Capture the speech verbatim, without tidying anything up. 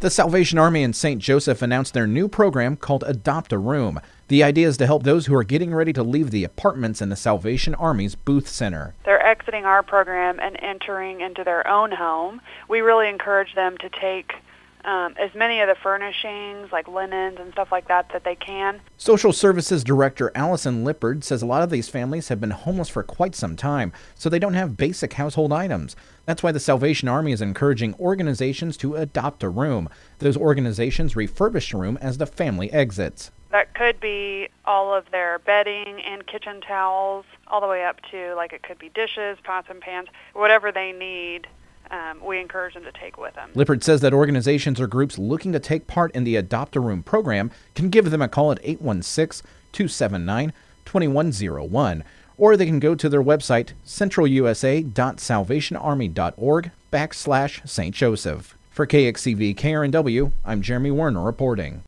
The Salvation Army in Saint Joseph announced their new program called Adopt a Room. The idea is to help those who are getting ready to leave the apartments in the Salvation Army's Booth Center. They're exiting our program and entering into their own home. We really encourage them to take um, as many of the furnishings, like linens and stuff like that, that they can. Social Services Director Allison Lippard says a lot of these families have been homeless for quite some time, so they don't have basic household items. That's why the Salvation Army is encouraging organizations to adopt a room. Those organizations refurbish a room as the family exits. That could be all of their bedding and kitchen towels, all the way up to, like, it could be dishes, pots and pans, whatever they need. Um, we encourage them to take with them. Lippard says that organizations or groups looking to take part in the Adopt a Room program can give them a call at eight one six, two seven nine, two one zero one, or they can go to their website, centralusa.salvationarmy.org backslash Saint Joseph. For K X C V K R N W, I'm Jeremy Werner reporting.